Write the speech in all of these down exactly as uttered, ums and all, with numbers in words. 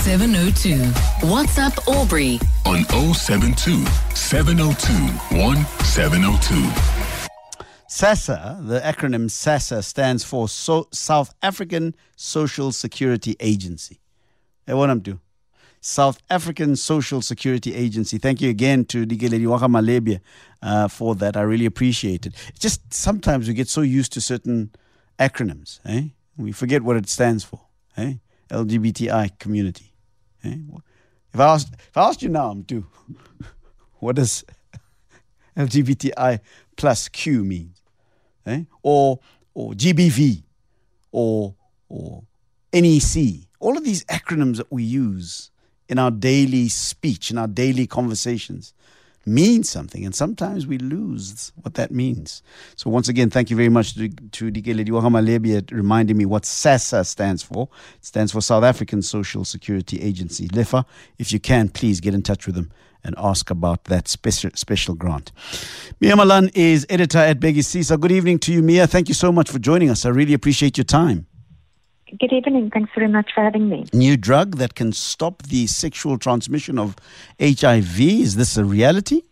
seven oh two. WhatsApp Aubrey on oh seven two, seven oh two, one seven oh two. SASSA, the acronym SASSA, stands for so- South African Social Security Agency. Hey, what I'm doing? South African Social Security Agency. Thank you again to Dikelediwaga Malebia uh, for that. I really appreciate it. It's just sometimes we get so used to certain acronyms. Eh? We forget what it stands for. Eh? L G B T I community. Eh? If I asked, if I asked you now, I'm due. What does L G B T I plus Q mean? Eh? Or or G B V or or N E C. All of these acronyms that we use in our daily speech, in our daily conversations, mean something, and sometimes we lose what that means. So once again, thank you very much to, to Dikelediwaga Malebia reminding me what SASSA stands for. It stands for South African Social Security Agency. Lefa, if you can, please get in touch with them and ask about that special special grant. Mia Malan is editor at Bhekisisa. Good evening to you, Mia. Thank you so much for joining us. I really appreciate your time. Good evening. Thanks very much for having me. New drug that can stop the sexual transmission of H I V. Is this a reality?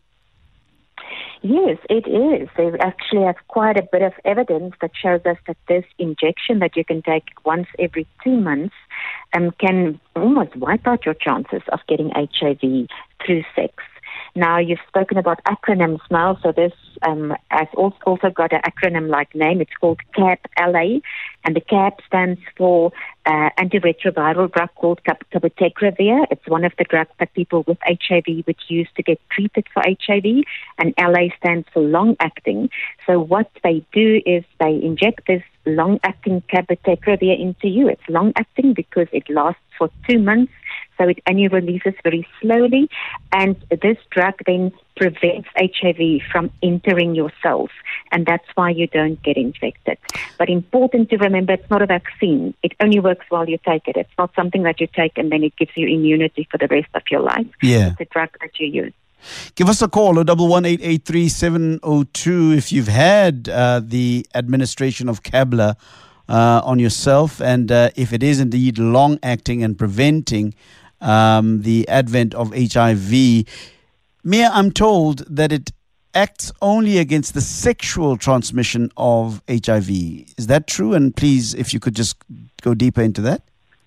Yes, it is. They actually have quite a bit of evidence that shows us that this injection that you can take once every two months um, can almost wipe out your chances of getting H I V through sex. Now, you've spoken about acronyms now, so this um, has also got an acronym-like name. It's called C A P L A, and the C A P stands for uh, antiretroviral drug called cabotegravir. It's one of the drugs that people with H I V would use to get treated for H I V, and L A stands for long-acting. So what they do is they inject this long-acting cabotegravir into you. It's long-acting because it lasts for two months. So it only releases very slowly, and this drug then prevents H I V from entering your cells, and that's why you don't get infected. But important to remember, it's not a vaccine. It only works while you take it. It's not something that you take and then it gives you immunity for the rest of your life. Yeah. It's a drug that you use. Give us a call, oh one one eight eight three seven oh two, if you've had uh, the administration of Cabla uh, on yourself, and uh, if it is indeed long-acting and preventing Um, the advent of H I V. Mia, I'm told that it acts only against the sexual transmission of H I V. Is that true? And please, if you could just go deeper into that.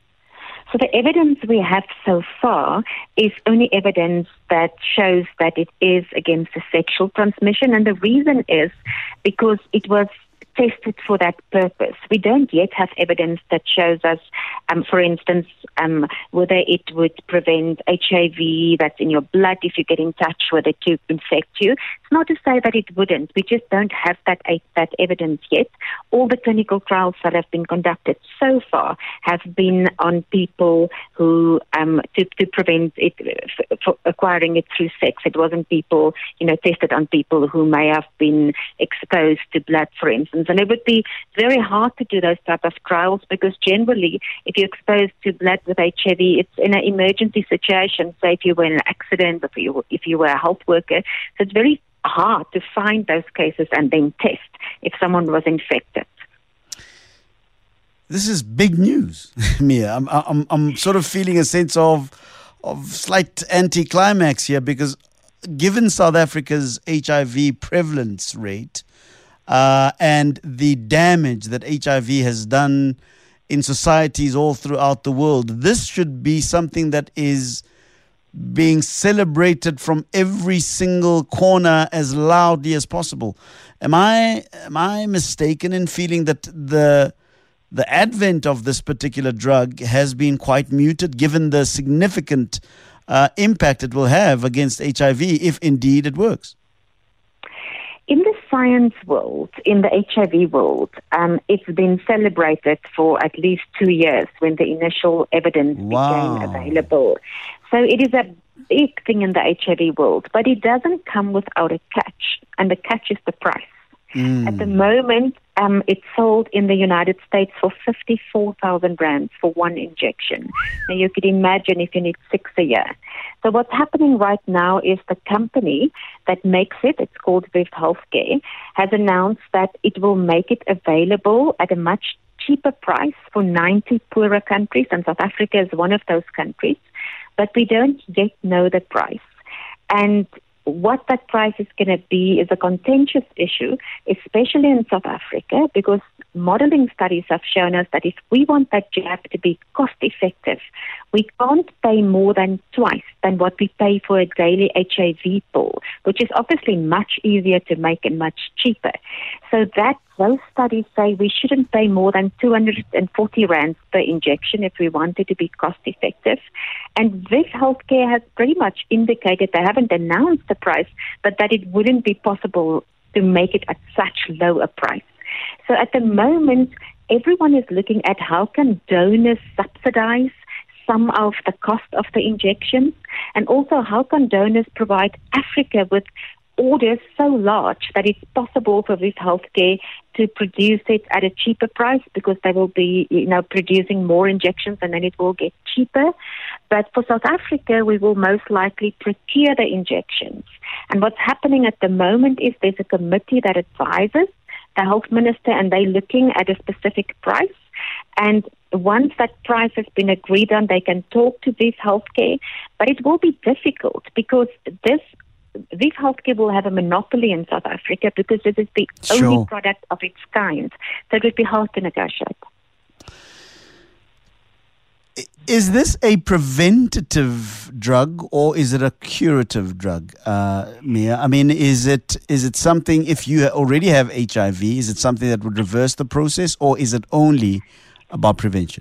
So the evidence we have so far is only evidence that shows that it is against the sexual transmission. And the reason is because it was tested for that purpose. We don't yet have evidence that shows us, um, for instance, um, whether it would prevent H I V that's in your blood if you get in touch with it to infect you. It's not to say that it wouldn't. We just don't have that that evidence yet. All the clinical trials that have been conducted so far have been on people who um, to, to prevent it for acquiring it through sex. It wasn't people, you know, tested on people who may have been exposed to blood, for instance. And it would be very hard to do those type of trials because generally, if you're exposed to blood with H I V, it's in an emergency situation. So if you were in an accident, if you, if you were a health worker, so it's very hard to find those cases and then test if someone was infected. This is big news, Mia. I'm, I'm, I'm sort of feeling a sense of, of slight anticlimax here because given South Africa's H I V prevalence rate, Uh, and the damage that H I V has done in societies all throughout the world, this should be something that is being celebrated from every single corner as loudly as possible. Am I am I mistaken in feeling that the the advent of this particular drug has been quite muted, given the significant uh, impact it will have against H I V, if indeed it works? In the science world, in the H I V world, um, it's been celebrated for at least two years when the initial evidence Wow. became available. So it is a big thing in the H I V world, but it doesn't come without a catch, and the catch is the price. Mm. At the moment, um, it's sold in the United States for fifty-four thousand rands for one injection. Now, you could imagine if you need six a year. So what's happening right now is the company that makes it, it's called Viv Healthcare, has announced that it will make it available at a much cheaper price for ninety poorer countries, and South Africa is one of those countries, but we don't yet know the price. And what that price is going to be is a contentious issue, especially in South Africa, because modeling studies have shown us that if we want that jab to be cost effective, we can't pay more than twice than what we pay for a daily H I V pill, which is obviously much easier to make and much cheaper. So that those studies say we shouldn't pay more than two hundred forty rands per injection if we want it to be cost effective. And this healthcare has pretty much indicated, they haven't announced the price, but that it wouldn't be possible to make it at such low a price. So at the moment, everyone is looking at how can donors subsidize some of the cost of the injections, and also how can donors provide Africa with orders so large that it's possible for this healthcare to produce it at a cheaper price, because they will be, you know, producing more injections and then it will get cheaper. But for South Africa, we will most likely procure the injections. And what's happening at the moment is there's a committee that advises the health minister, and they're looking at a specific price. And once that price has been agreed on, they can talk to this healthcare. But it will be difficult because this this healthcare will have a monopoly in South Africa, because this is the Sure. only product of its kind. So it would be hard to negotiate. Is this a preventative drug or is it a curative drug, uh, Mia? I mean, is it is it something, if you already have H I V, is it something that would reverse the process, or is it only about prevention?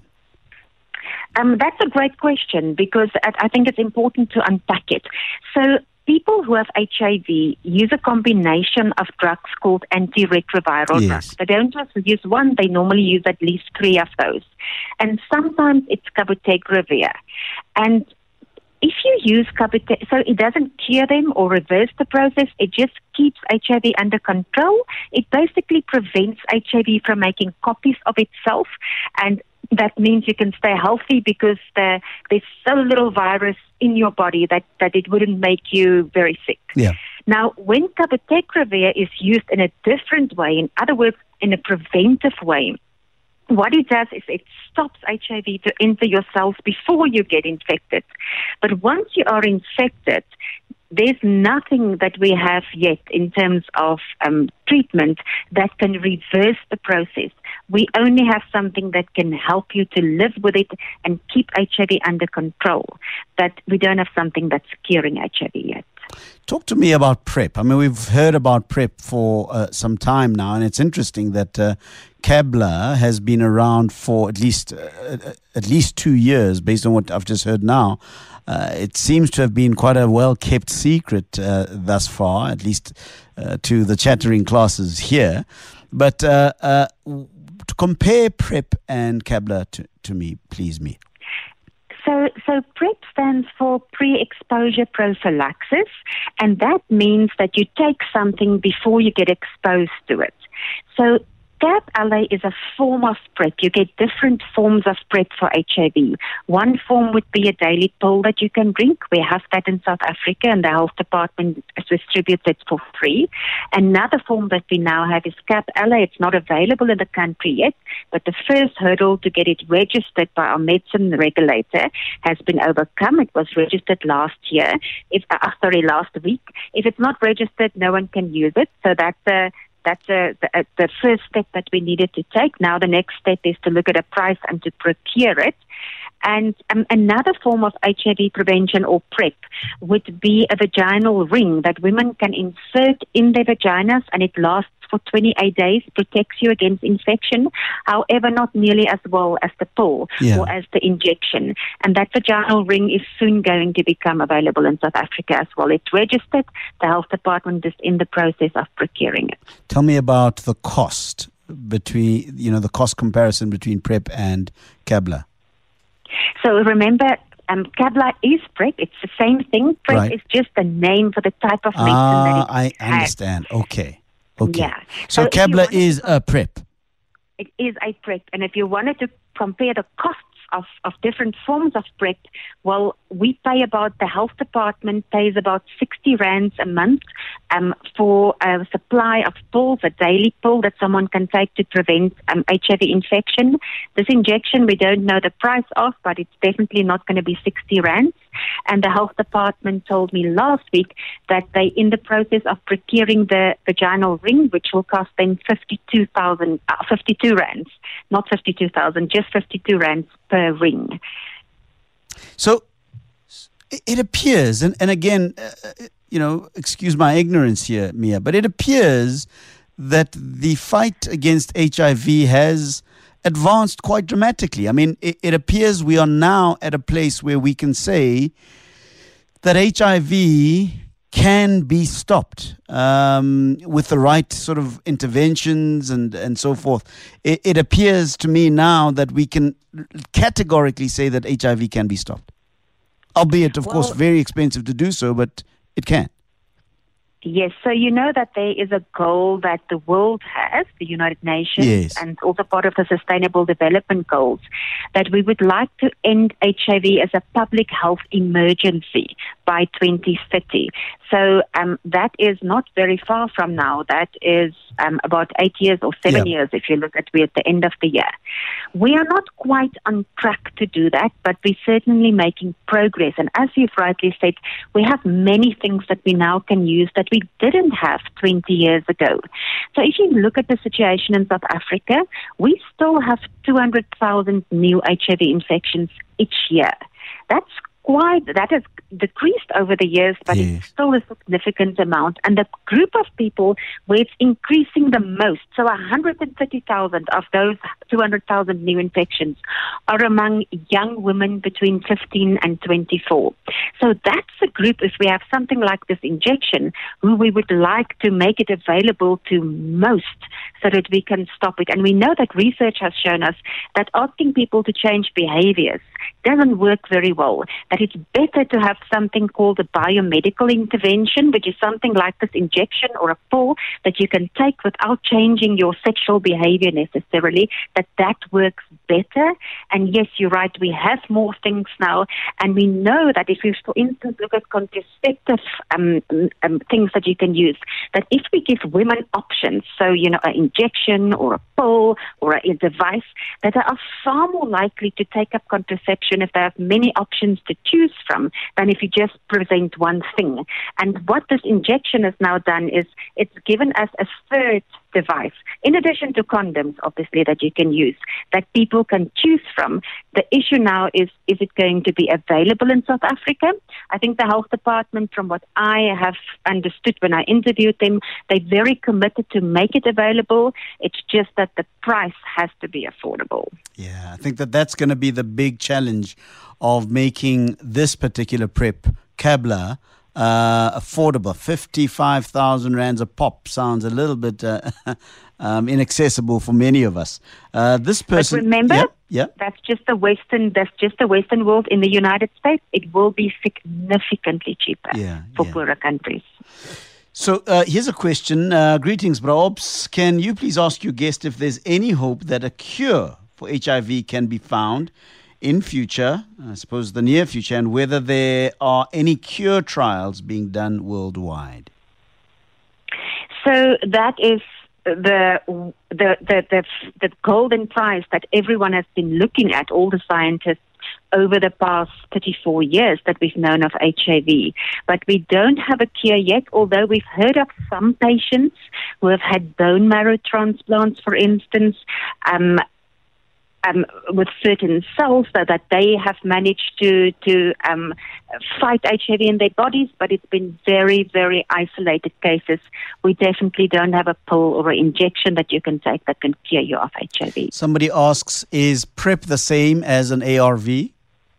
Um, that's a great question, because I I think it's important to unpack it. So people who have H I V use a combination of drugs called antiretroviral Yes. drugs. They don't just use one, they normally use at least three of those. And sometimes it's cabotegravir. And if you use cabotegravir, so it doesn't cure them or reverse the process, it just keeps H I V under control. It basically prevents H I V from making copies of itself, and that means you can stay healthy because the, there's so little virus in your body that, that it wouldn't make you very sick. Yeah. Now, when cabotegravir is used in a different way, in other words, in a preventive way, what it does is it stops H I V to enter your cells before you get infected. But once you are infected, there's nothing that we have yet in terms of um, treatment that can reverse the process. We only have something that can help you to live with it and keep H I V under control. But we don't have something that's curing H I V yet. Talk to me about PrEP. I mean, we've heard about PrEP for uh, some time now, and it's interesting that uh, Kabla has been around for at least uh, at least two years, based on what I've just heard now. Uh, it seems to have been quite a well-kept secret uh, thus far, at least uh, to the chattering classes here. But uh, uh, to compare PrEP and Kabla to, to me, please, me. So, so PrEP stands for pre-exposure prophylaxis, and that means that you take something before you get exposed to it. So CAB-L A is a form of PrEP. You get different forms of PrEP for H I V. One form would be a daily pill that you can drink. We have that in South Africa, and the health department distributes it for free. Another form that we now have is CAB-L A. It's not available in the country yet, but the first hurdle to get it registered by our medicine regulator has been overcome. It was registered last year. If, uh, sorry, last week. If it's not registered, no one can use it. So that's a That's a, the, the first step that we needed to take. Now the next step is to look at a price and to procure it. And um, another form of H I V prevention or PrEP would be a vaginal ring that women can insert in their vaginas, and it lasts for twenty-eight days, protects you against infection, however, not nearly as well as the pill Yeah. or as the injection. And that vaginal ring is soon going to become available in South Africa as well. It's registered. The health department is in the process of procuring it. Tell me about the cost between, you know, the cost comparison between PrEP and Kabla. So remember, um, Kabla is PrEP. It's the same thing. PrEP Right. is just the name for the type of medicine Ah, that it I has. understand. Okay. Okay. Yeah. So, So if you Kabla wanted is a PrEP. It is a PrEP. And if you wanted to compare the costs of, of different forms of PrEP, well, we pay about, the health department pays about sixty rands a month um, for a supply of pills, a daily pill that someone can take to prevent um, H I V infection. This injection, we don't know the price of, but it's definitely not going to be sixty rands. And the health department told me last week that they in the process of procuring the vaginal ring, which will cost them fifty-two thousand, uh, fifty-two rands, not fifty-two thousand, just fifty-two rands per ring. So it appears, and, and again, uh, you know, excuse my ignorance here, Mia, but it appears that the fight against H I V has advanced quite dramatically. I mean, it, it appears we are now at a place where we can say that H I V can be stopped um, with the right sort of interventions and, and so forth. It, it appears to me now that we can categorically say that H I V can be stopped. Albeit, of well, course, very expensive to do so, but it can. Yes, so you know that there is a goal that the world has, the United Nations, yes. and also part of the Sustainable Development Goals, that we would like to end H I V as a public health emergency by twenty thirty. So um, that is not very far from now. That is um, about eight years or seven yeah. years if you look at we're at the end of the year. We are not quite on track to do that, but we're certainly making progress. And as you've rightly said, we have many things that we now can use that we didn't have twenty years ago. So if you look at the situation in South Africa, we still have two hundred thousand new H I V infections each year. That's quite, that has decreased over the years, but yes. it's still a significant amount. And the group of people where it's increasing the most, so one hundred thirty thousand of those two hundred thousand new infections are among young women between fifteen and twenty-four. So that's a group, if we have something like this injection, who we would like to make it available to most so that we can stop it. And we know that research has shown us that asking people to change behaviors doesn't work very well, that it's better to have something called a biomedical intervention, which is something like this injection or a pill that you can take without changing your sexual behavior necessarily, that that works better. And yes, you're right, we have more things now, and we know that if you, for instance, look at contraceptive um, um, things that you can use, that if we give women options, so, you know, an injection or a pill or a device, that they are far more likely to take up contraception if they have many options to choose from than if you just present one thing. And what this injection has now done is it's given us a third device, in addition to condoms, obviously, that you can use, that people can choose from. The issue now is, is it going to be available in South Africa? I think the health department, from what I have understood when I interviewed them, they're very committed to make it available. It's just that the price has to be affordable. Yeah, I think that that's going to be the big challenge of making this particular PrEP, Kabla, uh, affordable. fifty-five thousand rands a pop sounds a little bit uh, um, inaccessible for many of us. Uh, this person, but remember, yeah, yeah. that's just the Western. That's just the Western world. In the United States, it will be significantly cheaper yeah, for yeah. poorer countries. So uh, here's a question. Uh, greetings, Braobs. Can you please ask your guest if there's any hope that a cure for H I V can be found in future, I suppose the near future, and whether there are any cure trials being done worldwide? So that is the the the the, the golden prize that everyone has been looking at, all the scientists, over the past thirty-four years that we've known of H I V. But we don't have a cure yet, although we've heard of some patients who have had bone marrow transplants, for instance, um, um, with certain cells, so that they have managed to, to um, fight H I V in their bodies, but it's been very, very isolated cases. We definitely don't have a pill or an injection that you can take that can cure you of H I V. Somebody asks, is PrEP the same as an A R V?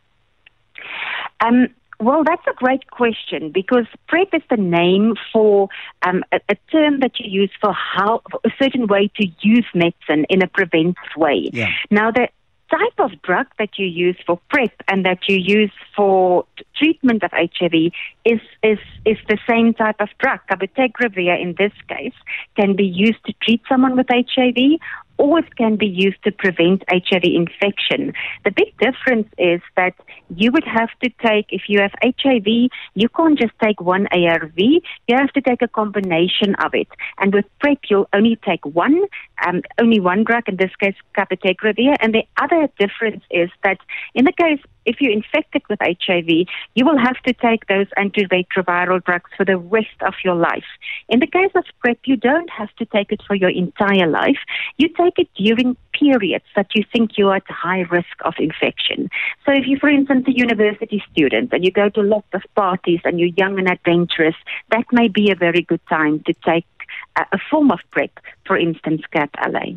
Um, well, that's a great question, because PrEP is the name for um, a, a term that you use for how a certain way to use medicine in a preventive way. Yeah. Now, the type of drug that you use for PrEP and that you use for t- treatment of H I V is, is, is the same type of drug. Cabotegravir, in this case, can be used to treat someone with H I V, always can be used to prevent H I V infection. The big difference is that you would have to take, if you have H I V, you can't just take one A R V, you have to take a combination of it. And with PrEP, you'll only take one, um, only one drug, in this case, cabotegravir. And the other difference is that in the case, if you're infected with H I V, you will have to take those antiretroviral drugs for the rest of your life. In the case of PrEP, you don't have to take it for your entire life. You take it during periods that you think you're at high risk of infection. So if you're, for instance, a university student and you go to lots of parties and you're young and adventurous, that may be a very good time to take a, a form of PrEP, for instance, Cap L A.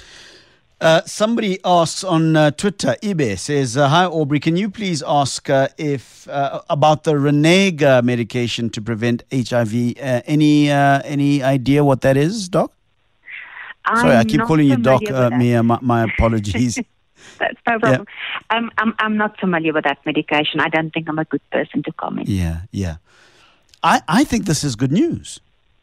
Uh, somebody asks on uh, Twitter, Ibe says, uh, hi Aubrey, can you please ask uh, if uh, about the Renega medication to prevent H I V? Uh, any uh, any idea what that is, Doc? I'm Sorry, I keep calling you Doc, uh, Mia. My, my apologies. That's no problem. Yeah. Um, I'm I'm not familiar with that medication. I don't think I'm a good person to comment. Yeah, yeah. I, I think this is good news.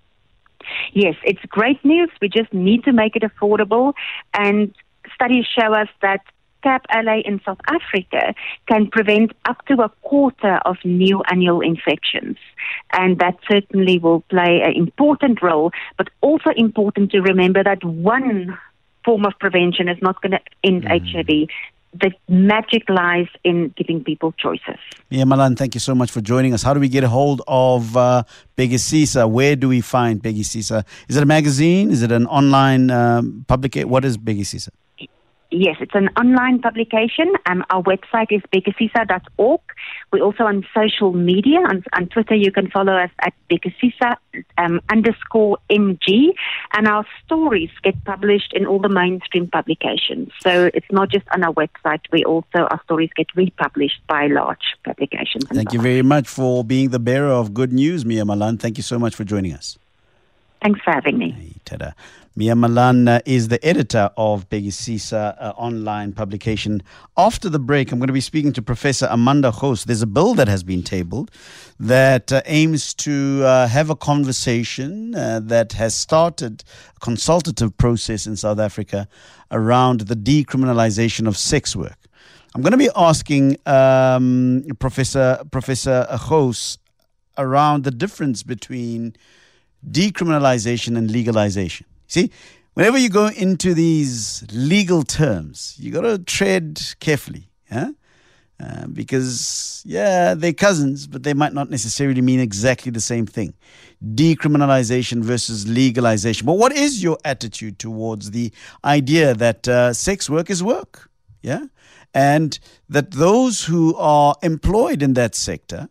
Yes, it's great news. We just need to make it affordable. And studies show us that Cap L A in South Africa can prevent up to a quarter of new annual infections. And that certainly will play an important role, but also important to remember that one form of prevention is not going to end mm. H I V. The magic lies in giving people choices. Mia Malan, thank you so much for joining us. How do we get a hold of uh, Bhekisisa? Where do we find Bhekisisa? Is it a magazine? Is it an online um, publication? What is Bhekisisa? Yes, it's an online publication. Um, our website is bhekisisa dot org. We're also on social media. On, on Twitter, you can follow us at Bhekisisa um, underscore M G. And our stories get published in all the mainstream publications. So it's not just on our website. We also, our stories get republished by large publications. Thank you very much for being the bearer of good news, Mia Malan. Thank you so much for joining us. Thanks for having me. Hey, ta-da. Mia Malan uh, is the editor of Bhekisisa uh, online publication. After the break, I'm going to be speaking to Professor Amanda Gous. There's a bill that has been tabled that uh, aims to uh, have a conversation uh, that has started a consultative process in South Africa around the decriminalization of sex work. I'm going to be asking um, Professor Professor Gous around the difference between decriminalization and legalization. See, whenever you go into these legal terms, you got to tread carefully, yeah? Uh, because, yeah, they're cousins, but they might not necessarily mean exactly the same thing. Decriminalization versus legalization. But what is your attitude towards the idea that uh, sex work is work, yeah? And that those who are employed in that sector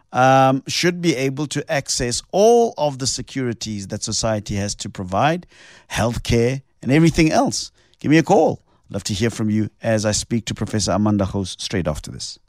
Um, should be able to access all of the securities that society has to provide, healthcare and everything else. Give me a call. I'd love to hear from you as I speak to Professor Amanda Gous straight after this.